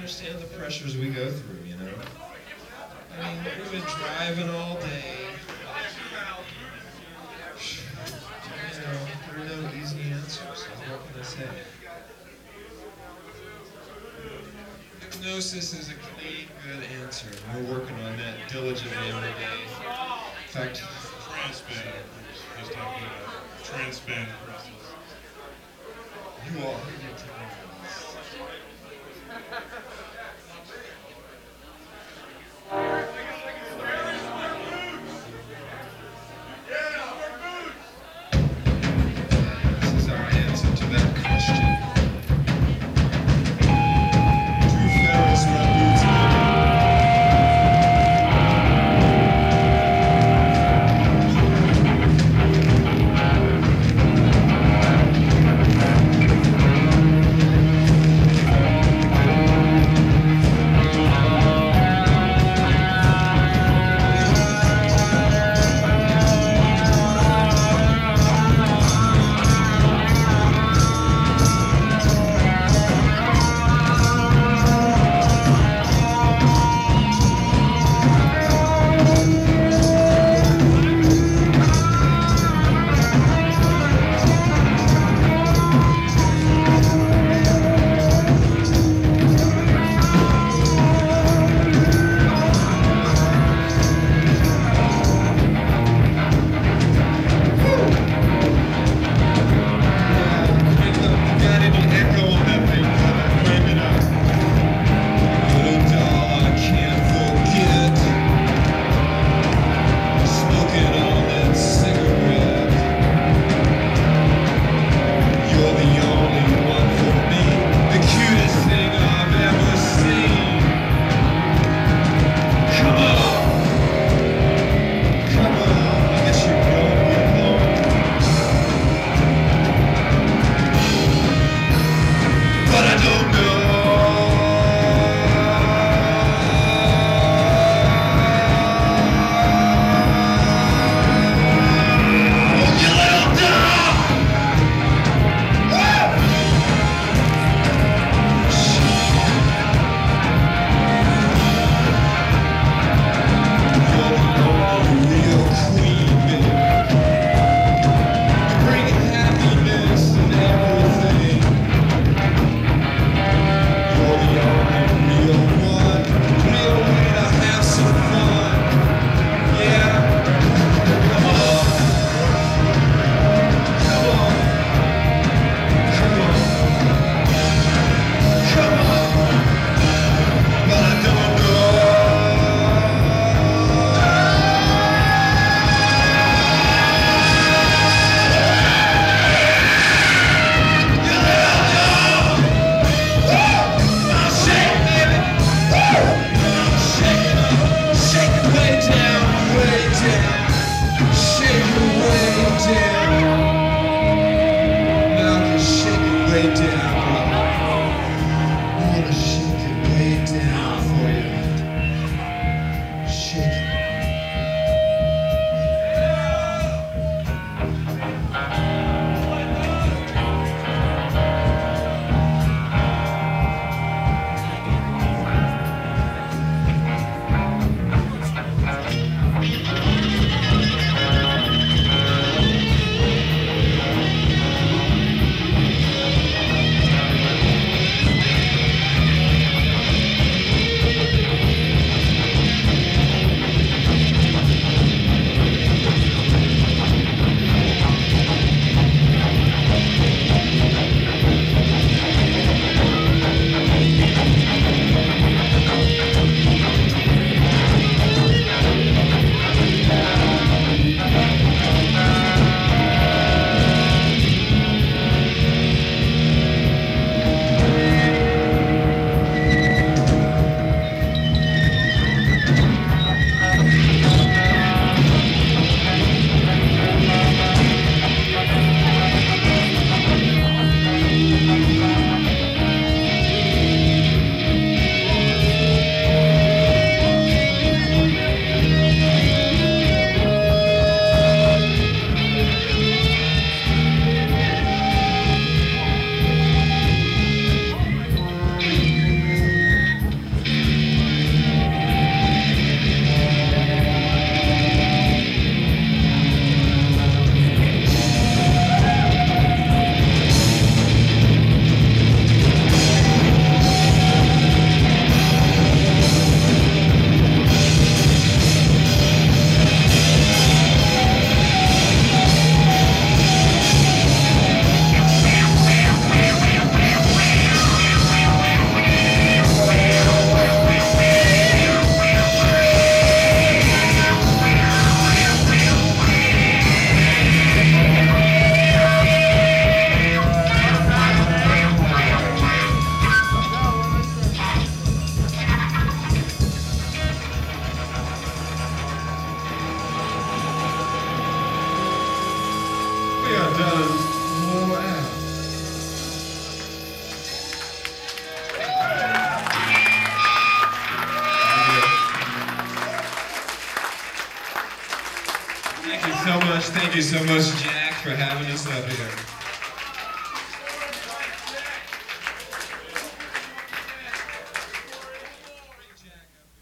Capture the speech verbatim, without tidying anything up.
understand the pressures we go through, you know? I mean, we've been driving all day. You know, there are no easy answers. What can I say? Hypnosis is a clean, good answer. We're working on that diligently every day. In fact, Transband. He's talking about transband crystals. you all heard it today. This is our answer to that question. Drew Ferris, Red Boots, are done. Wow. Thank you so much. Thank you so much, Jack, for having us up here.